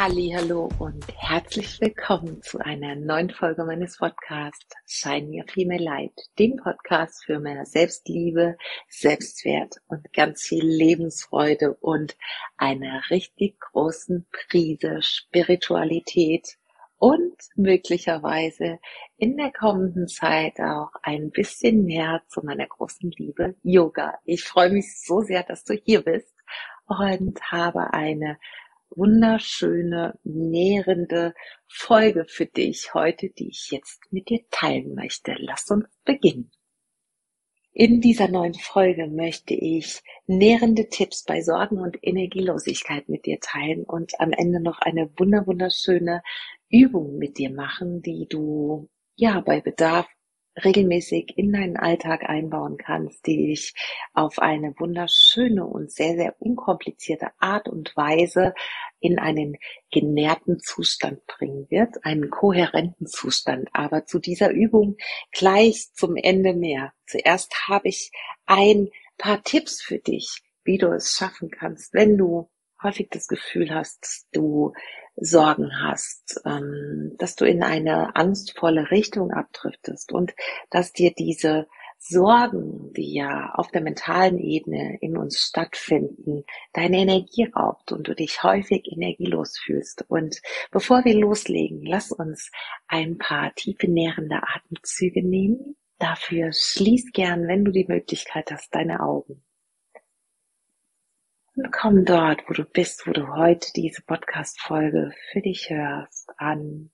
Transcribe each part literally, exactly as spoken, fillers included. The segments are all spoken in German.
Hallihallo und herzlich willkommen zu einer neuen Folge meines Podcasts Shine Your Female Light, dem Podcast für mehr Selbstliebe, Selbstwert und ganz viel Lebensfreude und einer richtig großen Prise Spiritualität und möglicherweise in der kommenden Zeit auch ein bisschen mehr zu meiner großen Liebe Yoga. Ich freue mich so sehr, dass du hier bist und habe eine wunderschöne, nährende Folge für dich heute, die ich jetzt mit dir teilen möchte. Lass uns beginnen. In dieser neuen Folge möchte ich nährende Tipps bei Sorgen und Energielosigkeit mit dir teilen und am Ende noch eine wunder wunderschöne Übung mit dir machen, die du ja bei Bedarf regelmäßig in deinen Alltag einbauen kannst, die dich auf eine wunderschöne und sehr, sehr unkomplizierte Art und Weise in einen genährten Zustand bringen wird, einen kohärenten Zustand. Aber zu dieser Übung gleich zum Ende mehr. Zuerst habe ich ein paar Tipps für dich, wie du es schaffen kannst, wenn du häufig das Gefühl hast, dass du Sorgen hast, ähm, dass du in eine angstvolle Richtung abdriftest und dass dir diese Sorgen, die ja auf der mentalen Ebene in uns stattfinden, deine Energie raubt und du dich häufig energielos fühlst. Und bevor wir loslegen, lass uns ein paar tiefe nährende Atemzüge nehmen. Dafür schließ gern, wenn du die Möglichkeit hast, deine Augen. Und komm dort, wo du bist, wo du heute diese Podcast-Folge für dich hörst, an.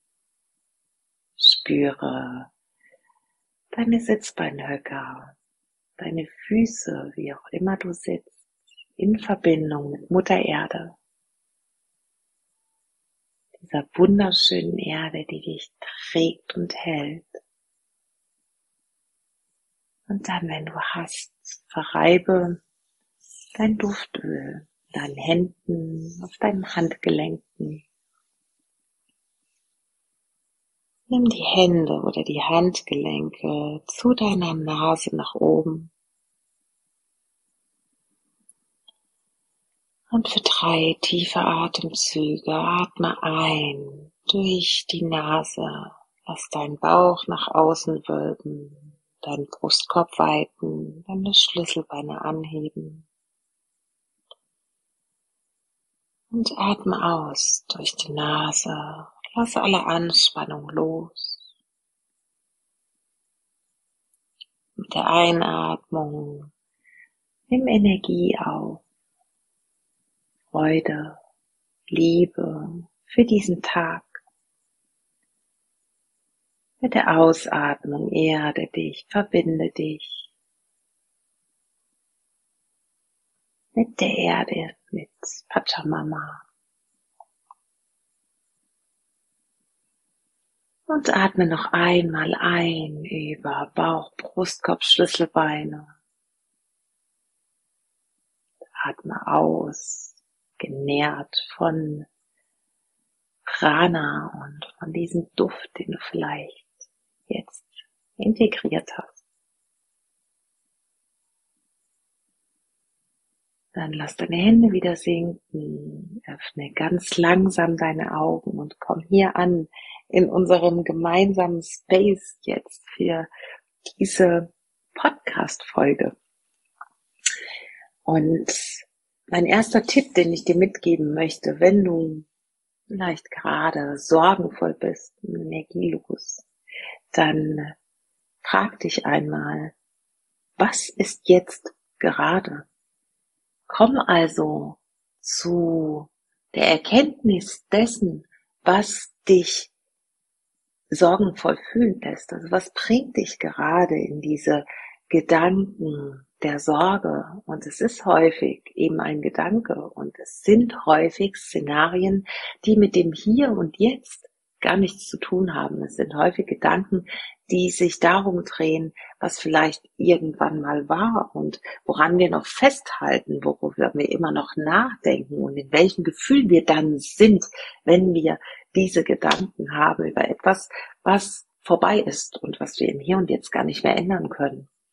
Spüre deine Sitzbeinhöcker, deine Füße, wie auch immer du sitzt, in Verbindung mit Mutter Erde. Dieser wunderschönen Erde, die dich trägt und hält. Und dann, wenn du hast, verreibe dein Duftöl, deinen Händen, auf deinen Handgelenken. Nimm die Hände oder die Handgelenke zu deiner Nase nach oben. Und für drei tiefe Atemzüge atme ein durch die Nase. Lass deinen Bauch nach außen wölben, deinen Brustkorb weiten, deine Schlüsselbeine anheben. Und atme aus durch die Nase. Lasse alle Anspannung los. Mit der Einatmung nimm Energie auf. Freude, Liebe für diesen Tag. Mit der Ausatmung erde dich, verbinde dich mit der Erde, mit Pachamama. Und atme noch einmal ein über Bauch, Brustkorb, Schlüsselbeine. Atme aus, genährt von Prana und von diesem Duft, den du vielleicht jetzt integriert hast. Dann lass deine Hände wieder sinken, öffne ganz langsam deine Augen und komm hier an in unserem gemeinsamen Space jetzt für diese Podcast-Folge. Und mein erster Tipp, den ich dir mitgeben möchte, wenn du vielleicht gerade sorgenvoll bist, energielos, dann frag dich einmal, was ist jetzt gerade? Komm also zu der Erkenntnis dessen, was dich sorgenvoll fühlen lässt. Also was bringt dich gerade in diese Gedanken der Sorge? Und es ist häufig eben ein Gedanke und es sind häufig Szenarien, die mit dem Hier und Jetzt gar nichts zu tun haben. Es sind häufig Gedanken, die sich darum drehen, was vielleicht irgendwann mal war und woran wir noch festhalten, worüber wir immer noch nachdenken und in welchem Gefühl wir dann sind, wenn wir diese Gedanken haben über etwas, was vorbei ist und was wir im Hier und Jetzt gar nicht mehr ändern können.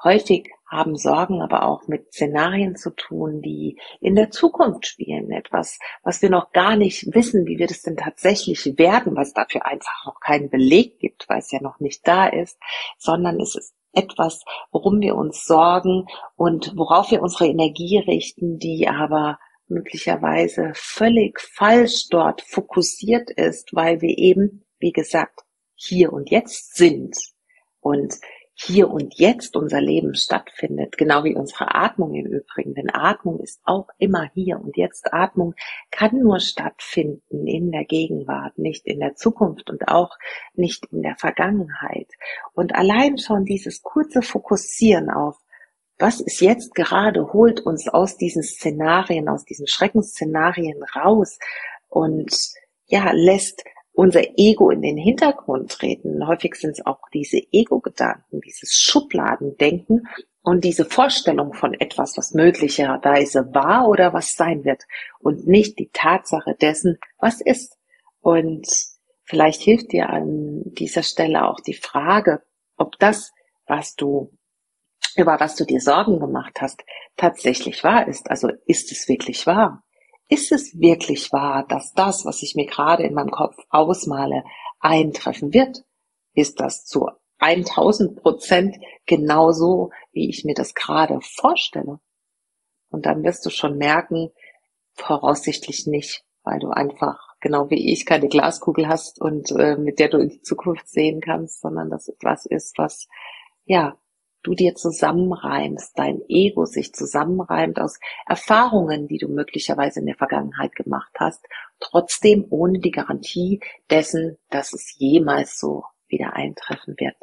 Häufig haben Sorgen aber auch mit Szenarien zu tun, die in der Zukunft spielen. Etwas, was wir noch gar nicht wissen, wie wird es denn tatsächlich werden, was dafür einfach noch keinen Beleg gibt, weil es ja noch nicht da ist, sondern es ist etwas, worum wir uns sorgen und worauf wir unsere Energie richten, die aber möglicherweise völlig falsch dort fokussiert ist, weil wir eben, wie gesagt, hier und jetzt sind und hier und jetzt unser Leben stattfindet, genau wie unsere Atmung im Übrigen, denn Atmung ist auch immer hier und jetzt. Atmung kann nur stattfinden in der Gegenwart, nicht in der Zukunft und auch nicht in der Vergangenheit. Und allein schon dieses kurze Fokussieren auf was ist jetzt gerade, holt uns aus diesen Szenarien, aus diesen Schreckensszenarien raus und ja, lässt unser Ego in den Hintergrund treten. Häufig sind es auch diese Ego-Gedanken, dieses Schubladendenken und diese Vorstellung von etwas, was möglicherweise war oder was sein wird und nicht die Tatsache dessen, was ist. Und vielleicht hilft dir an dieser Stelle auch die Frage, ob das, was du über was du dir Sorgen gemacht hast, tatsächlich wahr ist. Also ist es wirklich wahr? Ist es wirklich wahr, dass das, was ich mir gerade in meinem Kopf ausmale, eintreffen wird? Ist das zu tausend Prozent genauso, wie ich mir das gerade vorstelle? Und dann wirst du schon merken, voraussichtlich nicht, weil du einfach, genau wie ich, keine Glaskugel hast und äh, mit der du in die Zukunft sehen kannst, sondern das etwas ist, was, ja, du dir zusammenreimst, dein Ego sich zusammenreimt aus Erfahrungen, die du möglicherweise in der Vergangenheit gemacht hast, trotzdem ohne die Garantie dessen, dass es jemals so wieder eintreffen wird.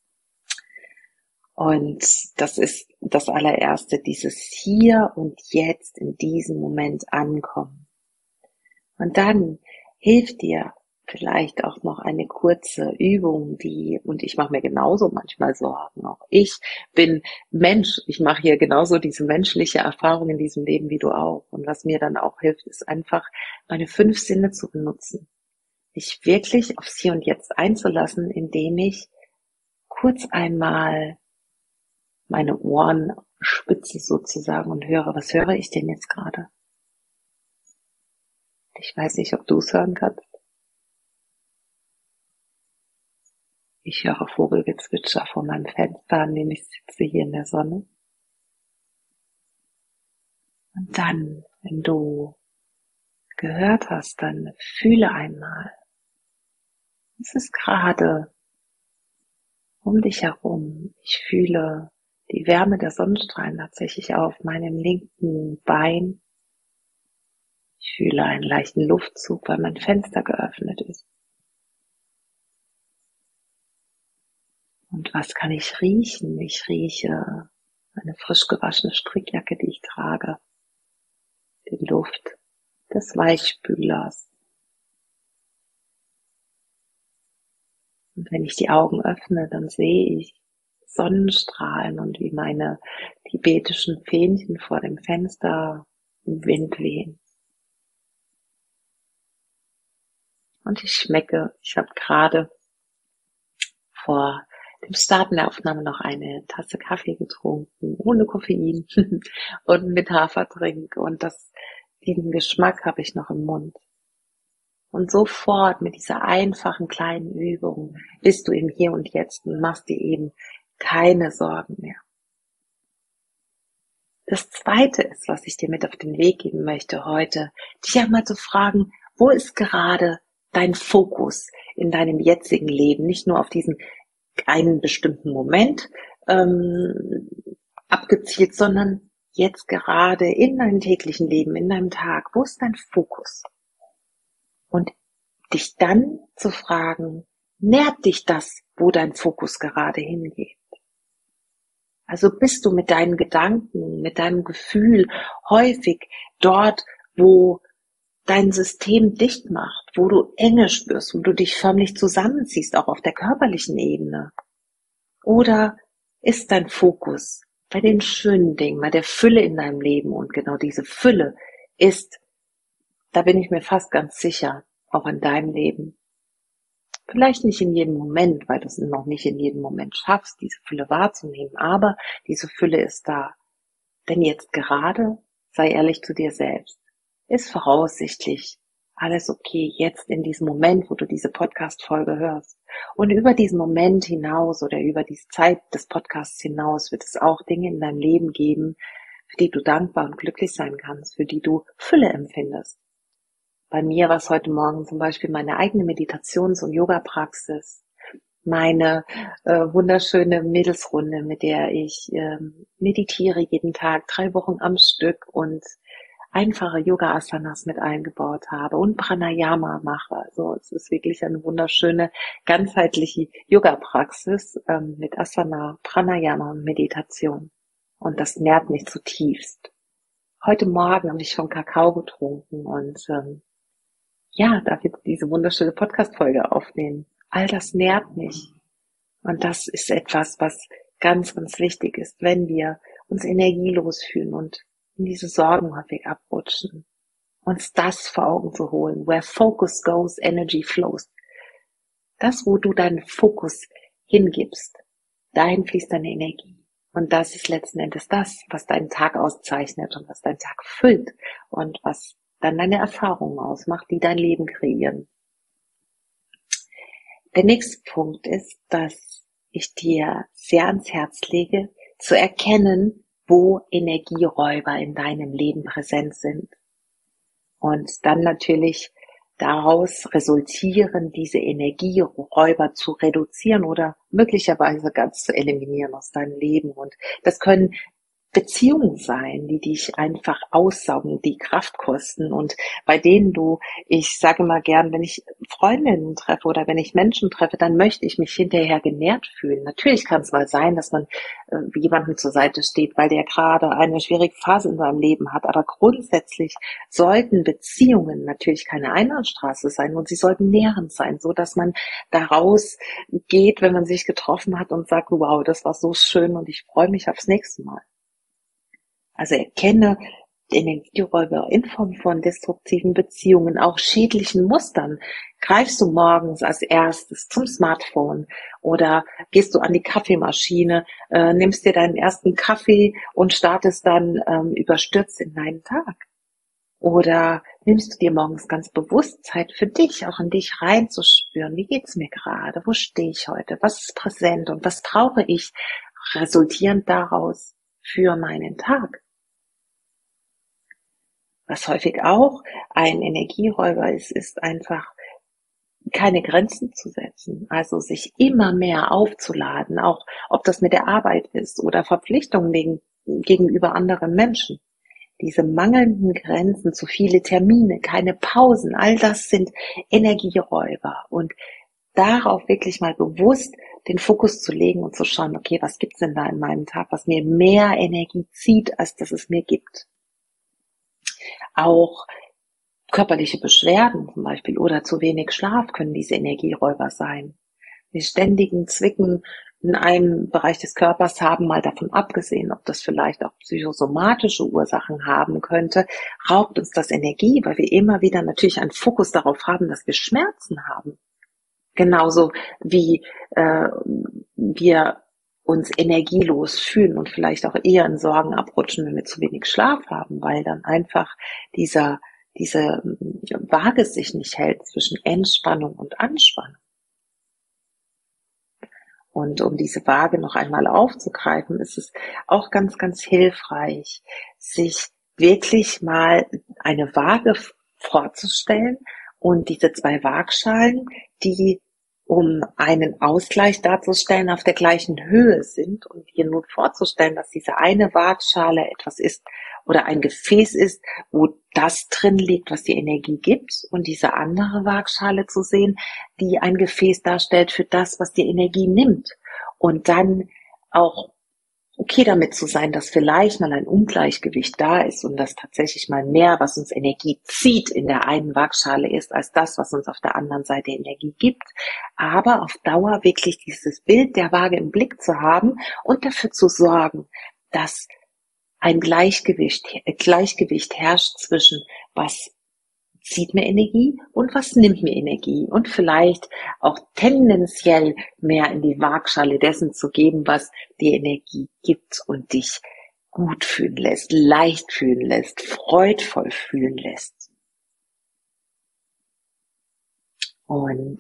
Und das ist das allererste, dieses Hier und Jetzt in diesem Moment ankommen. Und dann hilft dir vielleicht auch noch eine kurze Übung, die, und ich mache mir genauso manchmal Sorgen, auch ich bin Mensch, ich mache hier genauso diese menschliche Erfahrung in diesem Leben wie du auch. Und was mir dann auch hilft, ist einfach meine fünf Sinne zu benutzen, mich wirklich aufs Hier und Jetzt einzulassen, indem ich kurz einmal meine Ohren spitze sozusagen und höre, was höre ich denn jetzt gerade? Ich weiß nicht, ob du es hören kannst. Ich höre Vogelgezwitscher vor meinem Fenster, an dem ich sitze hier in der Sonne. Und dann, wenn du gehört hast, dann fühle einmal, was ist gerade um dich herum. Ich fühle die Wärme der Sonnenstrahlen tatsächlich auf meinem linken Bein. Ich fühle einen leichten Luftzug, weil mein Fenster geöffnet ist. Und was kann ich riechen? Ich rieche eine frisch gewaschene Strickjacke, die ich trage, die Luft des Weichspülers. Und wenn ich die Augen öffne, dann sehe ich Sonnenstrahlen und wie meine tibetischen Fähnchen vor dem Fenster im Wind wehen. Und ich schmecke, ich habe gerade vor dem Starten der Aufnahme noch eine Tasse Kaffee getrunken, ohne Koffein und mit Hafertrink. Und das, diesen Geschmack habe ich noch im Mund. Und sofort mit dieser einfachen kleinen Übung bist du im Hier und Jetzt und machst dir eben keine Sorgen mehr. Das Zweite ist, was ich dir mit auf den Weg geben möchte heute, dich einmal zu fragen, wo ist gerade dein Fokus in deinem jetzigen Leben? Nicht nur auf diesen einen bestimmten Moment ähm, abgezielt, sondern jetzt gerade in deinem täglichen Leben, in deinem Tag. Wo ist dein Fokus? Und dich dann zu fragen, nährt dich das, wo dein Fokus gerade hingeht? Also bist du mit deinen Gedanken, mit deinem Gefühl häufig dort, wo dein System dicht macht, wo du Enge spürst, wo du dich förmlich zusammenziehst, auch auf der körperlichen Ebene? Oder ist dein Fokus bei den schönen Dingen, bei der Fülle in deinem Leben? Und genau diese Fülle ist, da bin ich mir fast ganz sicher, auch in deinem Leben. Vielleicht nicht in jedem Moment, weil du es noch nicht in jedem Moment schaffst, diese Fülle wahrzunehmen, aber diese Fülle ist da. Denn jetzt gerade, sei ehrlich zu dir selbst, ist voraussichtlich alles okay, jetzt in diesem Moment, wo du diese Podcast-Folge hörst. Und über diesen Moment hinaus oder über die Zeit des Podcasts hinaus wird es auch Dinge in deinem Leben geben, für die du dankbar und glücklich sein kannst, für die du Fülle empfindest. Bei mir war es heute Morgen zum Beispiel meine eigene Meditations- und Yoga-Praxis, meine äh, wunderschöne Mädelsrunde, mit der ich ähm, meditiere jeden Tag, drei Wochen am Stück und einfache Yoga-Asanas mit eingebaut habe und Pranayama mache. Also es ist wirklich eine wunderschöne, ganzheitliche Yoga-Praxis ähm, mit Asana, Pranayama und Meditation. Und das nährt mich zutiefst. Heute Morgen habe ich schon Kakao getrunken und ähm, ja, darf jetzt diese wunderschöne Podcast-Folge aufnehmen. All das nährt mich. Und das ist etwas, was ganz, ganz wichtig ist, wenn wir uns energielos fühlen und in diese Sorgen häufig abrutschen. Uns das vor Augen zu holen. Where focus goes, energy flows. Das, wo du deinen Fokus hingibst, dahin fließt deine Energie. Und das ist letzten Endes das, was deinen Tag auszeichnet und was deinen Tag füllt und was dann deine Erfahrungen ausmacht, die dein Leben kreieren. Der nächste Punkt ist, dass ich dir sehr ans Herz lege, zu erkennen, wo Energieräuber in deinem Leben präsent sind. Und dann natürlich daraus resultieren, diese Energieräuber zu reduzieren oder möglicherweise ganz zu eliminieren aus deinem Leben. Und das können Beziehungen sein, die dich einfach aussaugen, die Kraft kosten und bei denen du, ich sage mal gern, wenn ich Freundinnen treffe oder wenn ich Menschen treffe, dann möchte ich mich hinterher genährt fühlen. Natürlich kann es mal sein, dass man äh, jemandem zur Seite steht, weil der gerade eine schwierige Phase in seinem Leben hat, aber grundsätzlich sollten Beziehungen natürlich keine Einbahnstraße sein und sie sollten nährend sein, so dass man daraus geht, wenn man sich getroffen hat und sagt, wow, das war so schön und ich freue mich aufs nächste Mal. Also erkenne Energieräuber in Form von destruktiven Beziehungen, auch schädlichen Mustern. Greifst du morgens als erstes zum Smartphone oder gehst du an die Kaffeemaschine, äh, nimmst dir deinen ersten Kaffee und startest dann ähm, überstürzt in deinen Tag? Oder nimmst du dir morgens ganz bewusst Zeit für dich, auch in dich reinzuspüren? Wie geht's mir gerade? Wo stehe ich heute? Was ist präsent und was brauche ich resultierend daraus für meinen Tag? Was häufig auch ein Energieräuber ist, ist einfach keine Grenzen zu setzen, also sich immer mehr aufzuladen, auch ob das mit der Arbeit ist oder Verpflichtungen gegenüber anderen Menschen. Diese mangelnden Grenzen, zu viele Termine, keine Pausen, all das sind Energieräuber und darauf wirklich mal bewusst den Fokus zu legen und zu schauen, okay, was gibt's denn da in meinem Tag, was mir mehr Energie zieht, als dass es mir gibt. Auch körperliche Beschwerden zum Beispiel oder zu wenig Schlaf können diese Energieräuber sein. Die ständigen Zwicken in einem Bereich des Körpers haben, mal davon abgesehen, ob das vielleicht auch psychosomatische Ursachen haben könnte, raubt uns das Energie, weil wir immer wieder natürlich einen Fokus darauf haben, dass wir Schmerzen haben. Genauso wie äh, wir uns energielos fühlen und vielleicht auch eher in Sorgen abrutschen, wenn wir zu wenig Schlaf haben, weil dann einfach dieser diese Waage sich nicht hält zwischen Entspannung und Anspannung. Und um diese Waage noch einmal aufzugreifen, ist es auch ganz, ganz hilfreich, sich wirklich mal eine Waage vorzustellen und diese zwei Waagschalen, die um einen Ausgleich darzustellen, auf der gleichen Höhe sind und hier nun vorzustellen, dass diese eine Waagschale etwas ist oder ein Gefäß ist, wo das drin liegt, was die Energie gibt, und diese andere Waagschale zu sehen, die ein Gefäß darstellt für das, was die Energie nimmt, und dann auch okay damit zu sein, dass vielleicht mal ein Ungleichgewicht da ist und dass tatsächlich mal mehr, was uns Energie zieht, in der einen Waagschale ist, als das, was uns auf der anderen Seite Energie gibt. Aber auf Dauer wirklich dieses Bild der Waage im Blick zu haben und dafür zu sorgen, dass ein Gleichgewicht, Gleichgewicht herrscht zwischen was zieht mir Energie und was nimmt mir Energie und vielleicht auch tendenziell mehr in die Waagschale dessen zu geben, was dir Energie gibt und dich gut fühlen lässt, leicht fühlen lässt, freudvoll fühlen lässt. Und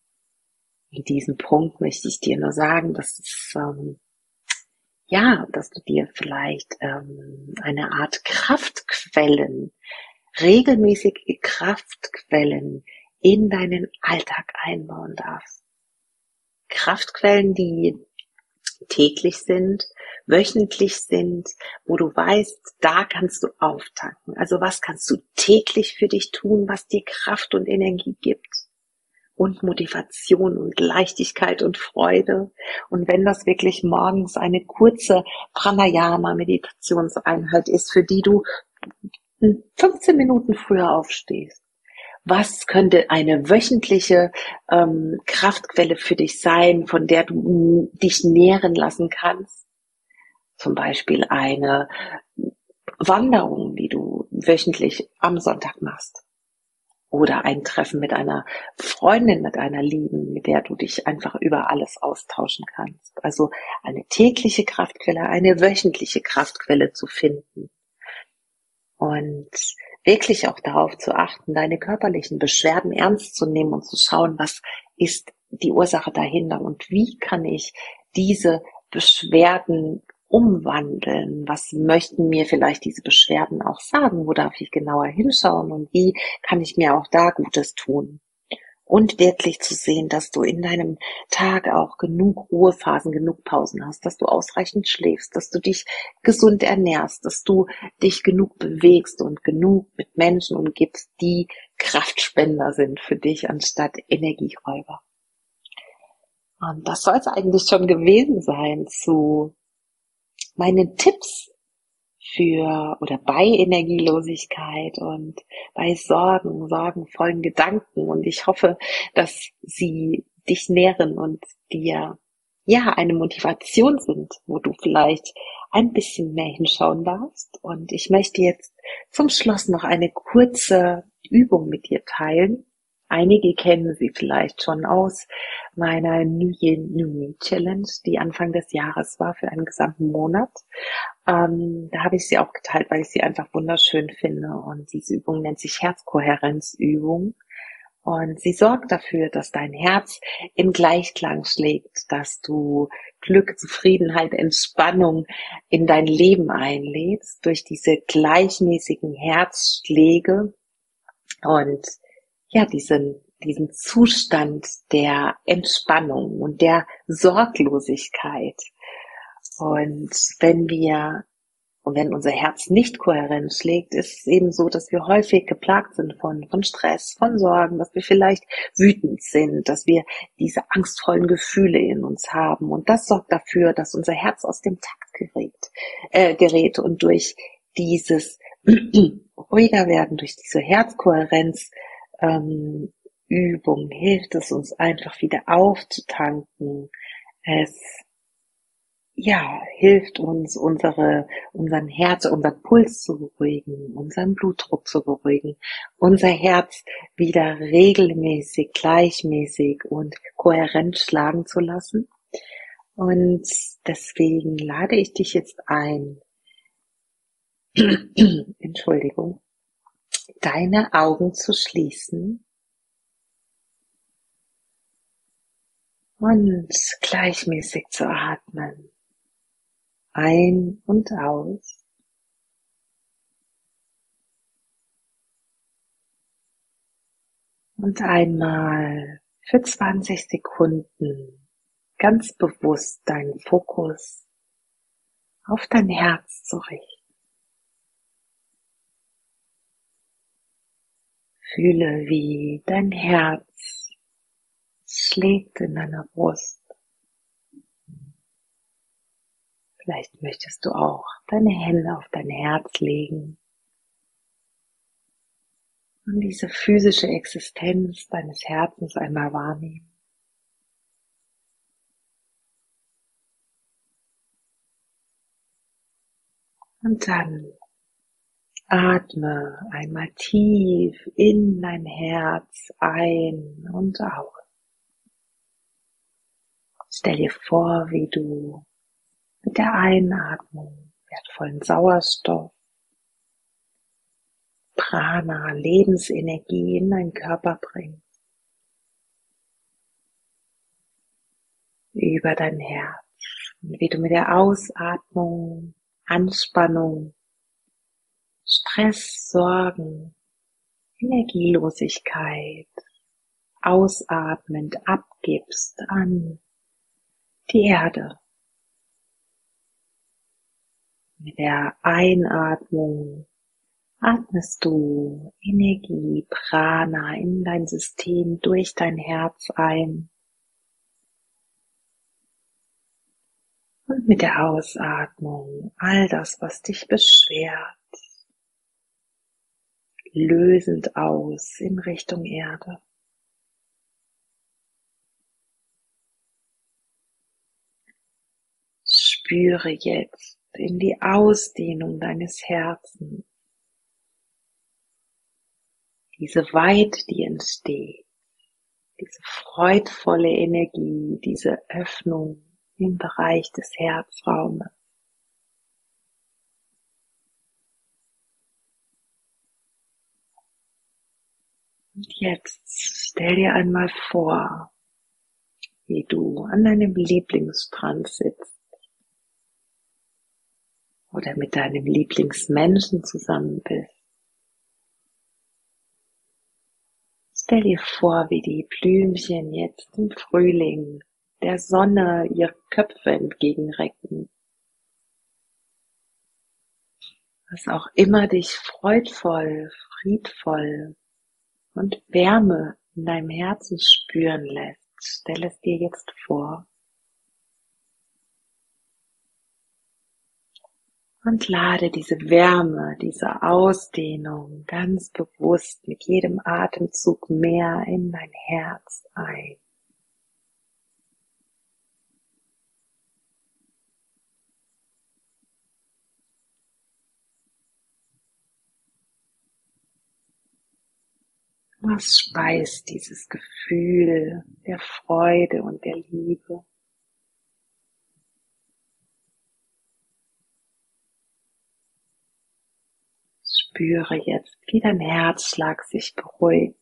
in diesem Punkt möchte ich dir nur sagen, dass es, ähm, ja, dass du dir vielleicht ähm, eine Art Kraftquellen, regelmäßige Kraftquellen in deinen Alltag einbauen darfst. Kraftquellen, die täglich sind, wöchentlich sind, wo du weißt, da kannst du auftanken. Also was kannst du täglich für dich tun, was dir Kraft und Energie gibt? Und Motivation und Leichtigkeit und Freude. Und wenn das wirklich morgens eine kurze Pranayama-Meditationseinheit ist, für die du fünfzehn Minuten früher aufstehst, was könnte eine wöchentliche ähm, Kraftquelle für dich sein, von der du dich nähren lassen kannst? Zum Beispiel eine Wanderung, die du wöchentlich am Sonntag machst. Oder ein Treffen mit einer Freundin, mit einer Lieben, mit der du dich einfach über alles austauschen kannst. Also eine tägliche Kraftquelle, eine wöchentliche Kraftquelle zu finden. Und wirklich auch darauf zu achten, deine körperlichen Beschwerden ernst zu nehmen und zu schauen, was ist die Ursache dahinter und wie kann ich diese Beschwerden umwandeln? Was möchten mir vielleicht diese Beschwerden auch sagen? Wo darf ich genauer hinschauen und wie kann ich mir auch da Gutes tun? Und wirklich zu sehen, dass du in deinem Tag auch genug Ruhephasen, genug Pausen hast, dass du ausreichend schläfst, dass du dich gesund ernährst, dass du dich genug bewegst und genug mit Menschen umgibst, die Kraftspender sind für dich anstatt Energieräuber. Und das soll es eigentlich schon gewesen sein zu meinen Tipps für oder bei Energielosigkeit und bei Sorgen, sorgenvollen Gedanken. Und ich hoffe, dass sie dich nähren und dir ja eine Motivation sind, wo du vielleicht ein bisschen mehr hinschauen darfst. Und ich möchte jetzt zum Schluss noch eine kurze Übung mit dir teilen. Einige kennen sie vielleicht schon aus meiner New Year New Me Challenge, die Anfang des Jahres war für einen gesamten Monat. Ähm, da habe ich sie auch geteilt, weil ich sie einfach wunderschön finde. Und diese Übung nennt sich Herzkohärenzübung. Und sie sorgt dafür, dass dein Herz im Gleichklang schlägt, dass du Glück, Zufriedenheit, Entspannung in dein Leben einlädst durch diese gleichmäßigen Herzschläge und ja, diesen, diesen Zustand der Entspannung und der Sorglosigkeit. Und wenn wir, und wenn unser Herz nicht kohärent schlägt, ist es eben so, dass wir häufig geplagt sind von, von Stress, von Sorgen, dass wir vielleicht wütend sind, dass wir diese angstvollen Gefühle in uns haben. Und das sorgt dafür, dass unser Herz aus dem Takt gerät, äh, gerät und durch dieses ruhiger werden, durch diese Herzkohärenz, ähm, Übung hilft es uns einfach wieder aufzutanken. Es ja, hilft uns, unsere, unseren Herz, unseren Puls zu beruhigen, unseren Blutdruck zu beruhigen, unser Herz wieder regelmäßig, gleichmäßig und kohärent schlagen zu lassen. Und deswegen lade ich dich jetzt ein, Entschuldigung, deine Augen zu schließen und gleichmäßig zu atmen. Ein und aus. Und einmal für zwanzig Sekunden ganz bewusst deinen Fokus auf dein Herz zu richten. Fühle, wie dein Herz schlägt in deiner Brust. Vielleicht möchtest du auch deine Hände auf dein Herz legen und diese physische Existenz deines Herzens einmal wahrnehmen. Und dann Atme einmal tief in dein Herz ein und aus. Stell dir vor, wie du mit der Einatmung wertvollen Sauerstoff, Prana, Lebensenergie in deinen Körper bringst, über dein Herz. Und wie du mit der Ausatmung Anspannung, Stress, Sorgen, Energielosigkeit ausatmend abgibst an die Erde. Mit der Einatmung atmest du Energie, Prana in dein System durch dein Herz ein. Und mit der Ausatmung all das, was dich beschwert, lösend aus in Richtung Erde. Spüre jetzt in die Ausdehnung deines Herzens diese Weite, die entsteht, diese freudvolle Energie, diese Öffnung im Bereich des Herzraumes. Und jetzt stell dir einmal vor, wie du an deinem Lieblingsstrand sitzt oder mit deinem Lieblingsmenschen zusammen bist. Stell dir vor, wie die Blümchen jetzt im Frühling der Sonne ihre Köpfe entgegenrecken. Was auch immer dich freudvoll, friedvoll und Wärme in deinem Herzen spüren lässt, stell es dir jetzt vor. Und lade diese Wärme, diese Ausdehnung ganz bewusst mit jedem Atemzug mehr in dein Herz ein. Was speist dieses Gefühl der Freude und der Liebe? Spüre jetzt, wie dein Herzschlag sich beruhigt,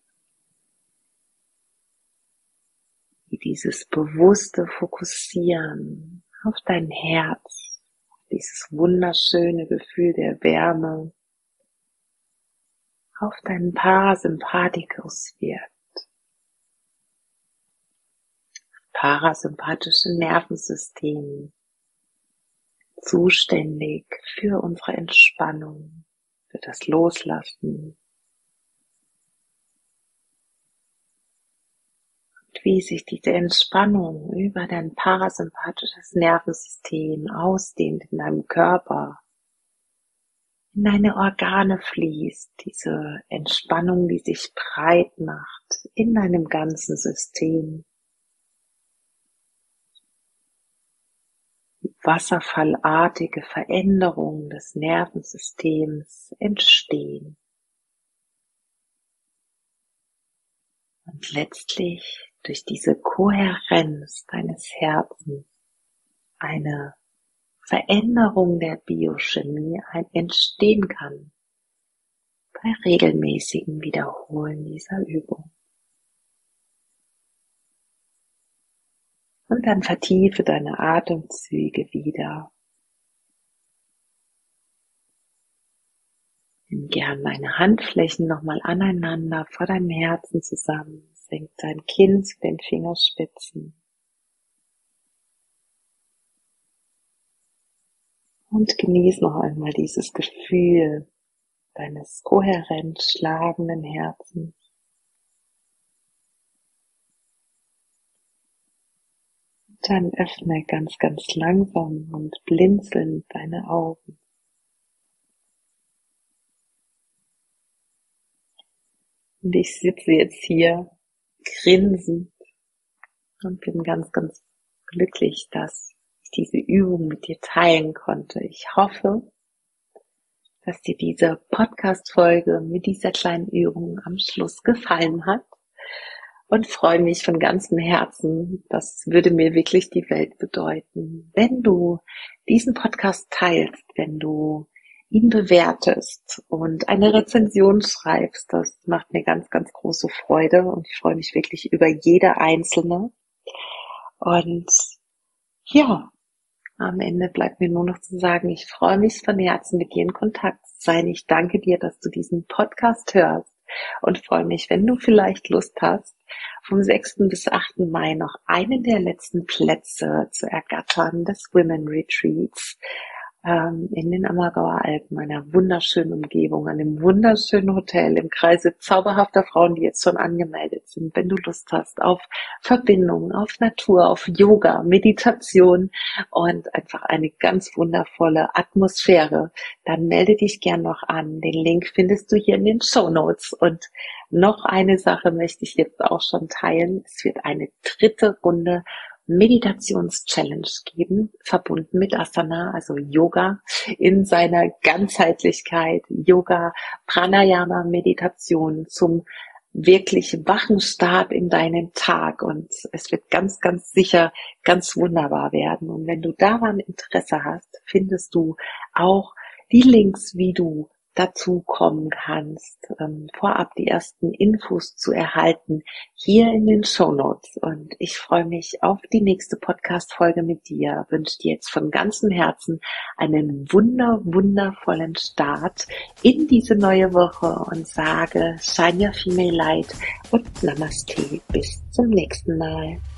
wie dieses bewusste Fokussieren auf dein Herz, dieses wunderschöne Gefühl der Wärme, auf deinen Parasympathikus wirkt. Parasympathische Nervensystem, zuständig für unsere Entspannung, für das Loslassen. Und wie sich diese Entspannung über dein parasympathisches Nervensystem ausdehnt in deinem Körper, in deine Organe fließt, diese Entspannung, die sich breit macht in deinem ganzen System. Wasserfallartige Veränderungen des Nervensystems entstehen. Und letztlich durch diese Kohärenz deines Herzens eine Veränderung der Biochemie entstehen kann bei regelmäßigen Wiederholen dieser Übung. Und dann vertiefe deine Atemzüge wieder. Nimm gern deine Handflächen nochmal aneinander vor deinem Herzen zusammen. Senk dein Kinn zu den Fingerspitzen. Und genieß noch einmal dieses Gefühl deines kohärent schlagenden Herzens. Dann öffne ganz, ganz langsam und blinzelnd deine Augen. Und ich sitze jetzt hier grinsend und bin ganz, ganz glücklich, dass ich diese Übung mit dir teilen konnte. Ich hoffe, dass dir diese Podcast-Folge mit dieser kleinen Übung am Schluss gefallen hat und freue mich von ganzem Herzen. Das würde mir wirklich die Welt bedeuten, wenn du diesen Podcast teilst, wenn du ihn bewertest und eine Rezension schreibst. Das macht mir ganz, ganz große Freude und ich freue mich wirklich über jede einzelne. Und ja, am Ende bleibt mir nur noch zu sagen, ich freue mich von Herzen, mit dir in Kontakt zu sein. Ich danke dir, dass du diesen Podcast hörst und freue mich, wenn du vielleicht Lust hast, vom sechsten bis achten Mai noch einen der letzten Plätze zu ergattern des Women Retreats in den Ammergauer Alpen, einer wunderschönen Umgebung, einem wunderschönen Hotel im Kreise zauberhafter Frauen, die jetzt schon angemeldet sind. Wenn du Lust hast auf Verbindung, auf Natur, auf Yoga, Meditation und einfach eine ganz wundervolle Atmosphäre, dann melde dich gern noch an. Den Link findest du hier in den Shownotes. Und noch eine Sache möchte ich jetzt auch schon teilen. Es wird eine dritte Runde Meditations-Challenge geben, verbunden mit Asana, also Yoga in seiner Ganzheitlichkeit, Yoga, Pranayama, Meditation zum wirklich wachen Start in deinen Tag, und es wird ganz, ganz sicher ganz wunderbar werden. Und wenn du daran Interesse hast, findest du auch die Links, wie du dazu kommen kannst, ähm, vorab die ersten Infos zu erhalten, hier in den Shownotes. Und ich freue mich auf die nächste Podcast-Folge mit dir, wünsche dir jetzt von ganzem Herzen einen wunder, wundervollen Start in diese neue Woche und sage Shine Your Female Light und Namaste. Bis zum nächsten Mal.